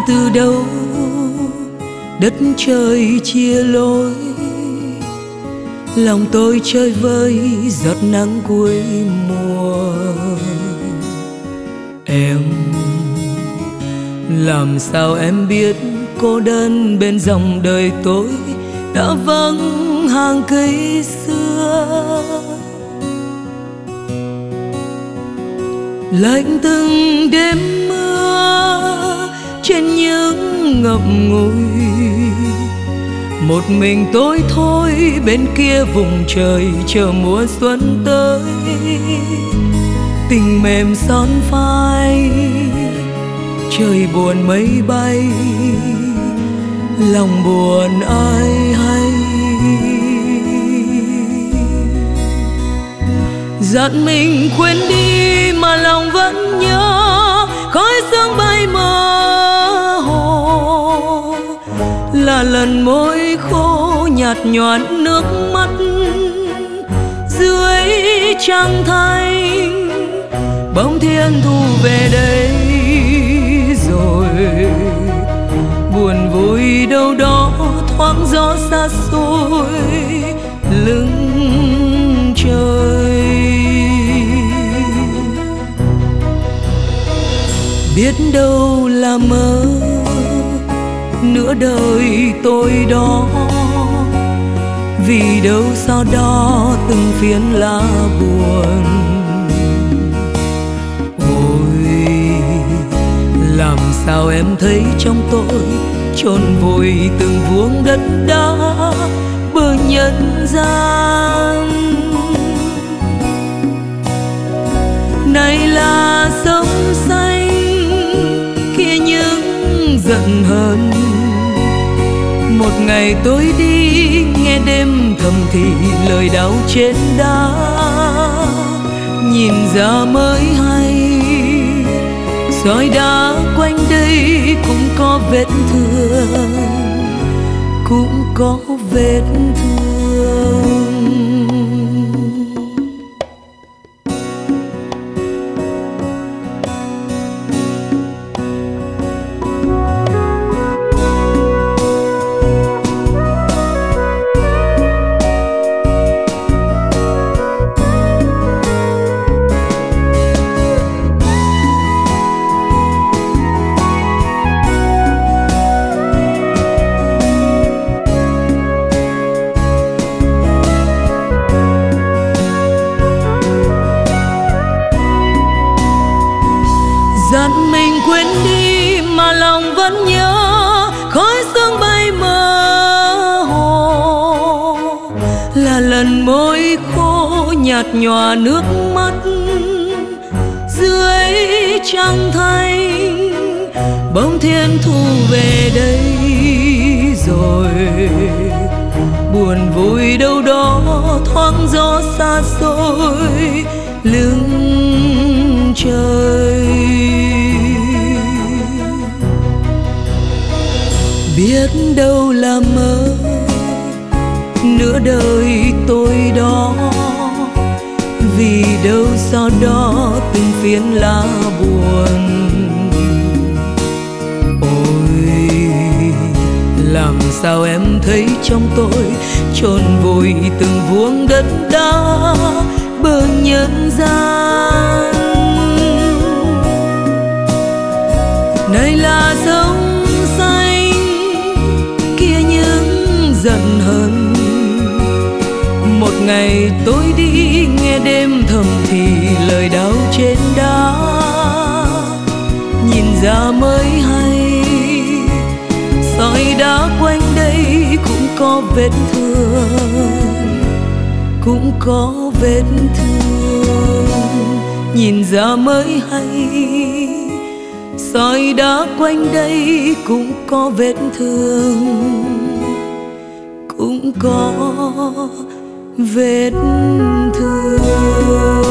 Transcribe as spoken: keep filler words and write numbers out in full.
từ đâu đất trời chia lối, lòng tôi chơi vơi giọt nắng cuối mùa. Em làm sao em biết cô đơn bên dòng đời tôi đã vắng hàng cây xưa. Lạnh từng đêm mưa trên những ngậm ngùi, một mình tôi thôi bên kia vùng trời chờ mùa xuân tới. Tình mềm son phai trời buồn mây bay, lòng buồn ai hay. Dặn mình quên đi mà lòng vẫn nhớ, khói sương bay mơ hồ là lần môi khô nhạt nhòa nước mắt dưới trăng thanh. Bỗng thiên thu về đây rồi, buồn vui đâu đó thoáng gió xa xôi lưng trời. Biết đâu là mơ nửa đời tôi đó, vì đâu sau đó từng phiến lá buồn. Ôi làm sao em thấy trong tôi chôn vùi từng vuông đất đá bờ nhân gian. Này là sông xanh kia những giận hờn, một ngày tôi đi nghe đêm thầm thì lời đau trên đá. Nhìn ra mới hay sỏi đá quanh đây cũng có vết thương, cũng có vết thương. Dặn mình quên đi mà lòng vẫn nhớ, khói sương bay mơ hồ là lần môi khô nhạt nhòa nước mắt dưới trăng thanh. Bỗng thiên thu về đây rồi, buồn vui đâu đó thoáng gió xa xôi lưng trời. Biết đâu là mơ nửa đời tôi đó, vì đâu sau đó từng phiến lá buồn. Ôi làm sao em thấy trong tôi chôn vùi từng vuông đất đá bờ nhân gian. Này là sông xanh kia những giận hờn, một ngày tôi đi nghe đêm thầm thì lời đau trên đá. Nhìn ra mới hay sỏi đá quanh đây cũng có vết thương, cũng có vết thương. Nhìn ra mới hay sỏi đá quanh đây cũng có vết thương, cũng có vết thương.